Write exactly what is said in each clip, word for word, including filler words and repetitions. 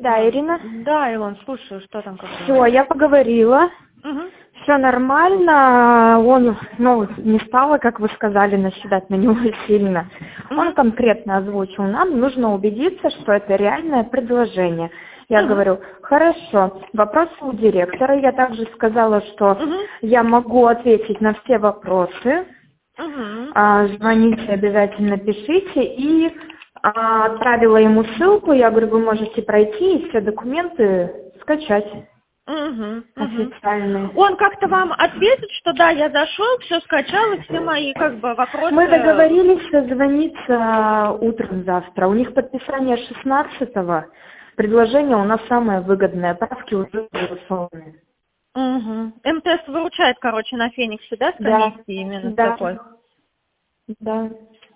Да, Ирина? Да, Илон, слушаю, что там как Все, я поговорила. Угу. Все нормально. Он, ну, не стало, как вы сказали, наседать на него сильно. Он Угу. конкретно озвучил, нам нужно убедиться, что это реальное предложение. Я Угу. говорю, хорошо, вопросы у директора. Я также сказала, что Угу. я могу ответить на все вопросы. Угу. А, звоните, обязательно пишите. И а, отправила ему ссылку. Я говорю, вы можете пройти и все документы скачать. Угу. Официальные. Он как-то вам ответит, что да, я зашел, все скачал, и все мои как бы вопросы... Мы договорились созвониться утром завтра. У них подписание шестнадцатого. Предложение у нас самое выгодное. Правки уже согласованы. Угу. МТС выручает, короче, на Фениксе, да, с Да. комиссией именно Да. такой? Да.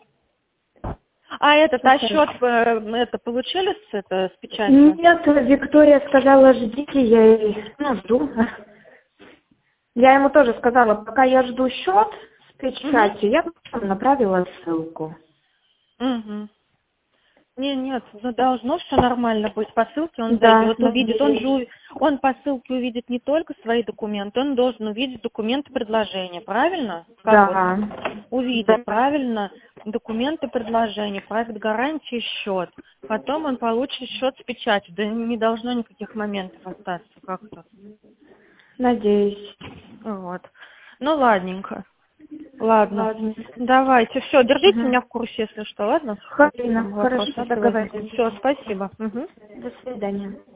А этот, а Слушай. счет, э, это получили с, это, с печатью? Нет, Виктория сказала, ждите, я ей, ну, жду. Я ему тоже сказала, пока я жду счет с печатью, я потом направила ссылку. Угу. Не, нет, ну должно все нормально быть. По ссылке он Да, зайдет, увидит. Он же, надеюсь. у- он по ссылке увидит не только свои документы, он должен увидеть документы предложения, правильно? Как Да. вот? Увидит, Да. правильно, документы предложения, проект гарантии, счет. Потом он получит счет с печатью. Да не должно никаких моментов остаться как-то. Надеюсь. Вот. Ну, ладненько. Ладно. Ладно. Давайте. Все, держите Угу. меня в курсе, если что, ладно? Хорошо, Там хорошо, вопросы, если возникнут. договорились. Все, спасибо. Мгм. До свидания.